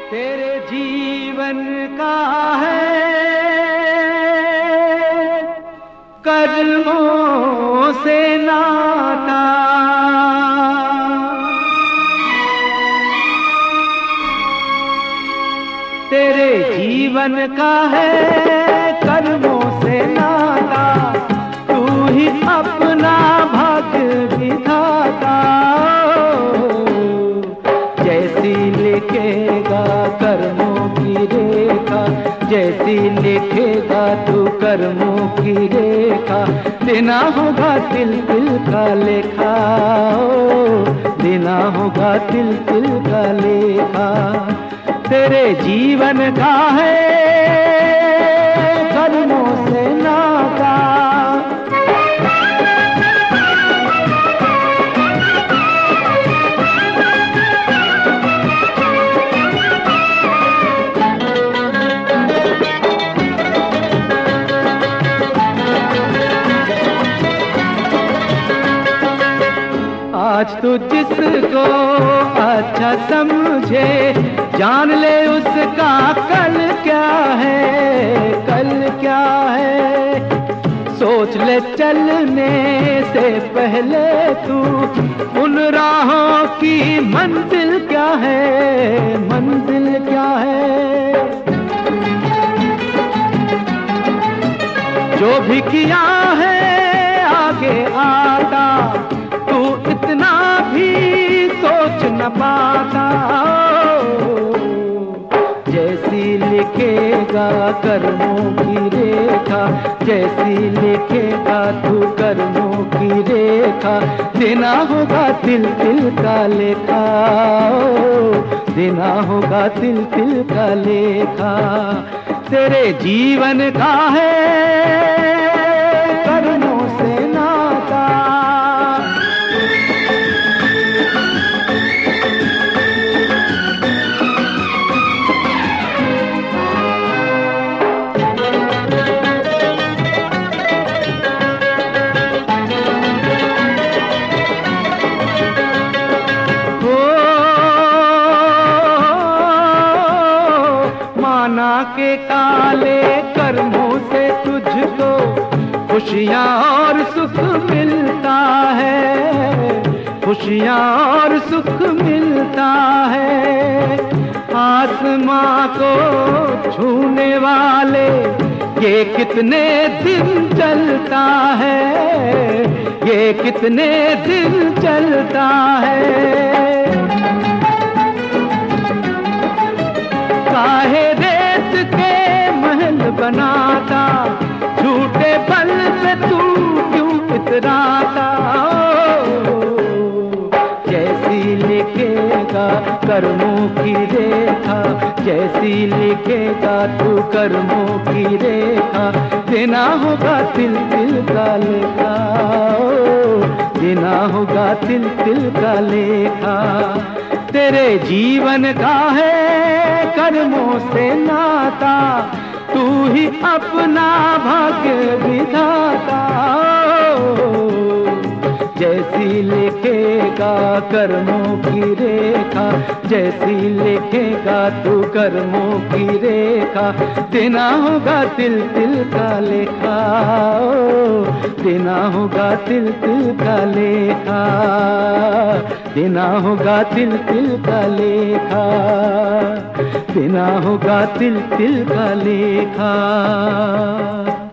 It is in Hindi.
तेरे जीवन का है कर्मों से नाता, तेरे जीवन का है कर्मों से नाता, तू ही अपना भाग्य विधाता। जैसी लिखेगा कर्मों की रेखा, जैसी लिखेगा तू कर्मों की रेखा, देना होगा तिल तिल का लेखा, देना होगा तिल तिल का लेखा। तेरे जीवन का है कर्मों से नाता। आज तू जिसको अच्छा समझे, जान ले उसका कल क्या है, कल क्या है। सोच ले चलने से पहले तू उन राहों की मंजिल क्या है, मंजिल क्या है। जो भी किया है आगे आता, तू इतना भी सोच न पाता। जैसी लिखेगा कर्मों की रेखा, जैसी लिखेगा तू कर्मों की रेखा, देना होगा तिल तिल का लेखा, देना होगा तिल तिल का लेखा। तेरे जीवन का है कर्मों से नाता। माना के काले कर्मों से तुझको खुशियाँ और सुख मिलता है, खुशियाँ और सुख मिलता है। आसमां को छूने वाले ये कितने दिन चलता है, ये कितने दिन चलता है। काहे रेत के महल बनाता, झूठे बल पे तू क्यों इतराता। जैसी लिखेगा कर्मों की रेखा, जैसी लिखेगा तू कर्मों की रेखा, देना होगा तिल तिल का लेखा, देना होगा तिल तिल का लेखा। तेरे जीवन का है कर्मों से नाता, तू ही अपना भाग्य विधाता। जैसी लिखेगा कर्मों की रेखा, जैसी लिखेगा तू कर्मों की रेखा, देना होगा तिल तिल का लेखा, देना होगा तिल तिल का लेखा, देना होगा तिल तिल का लेखा, देना होगा तिल तिल का लेखा।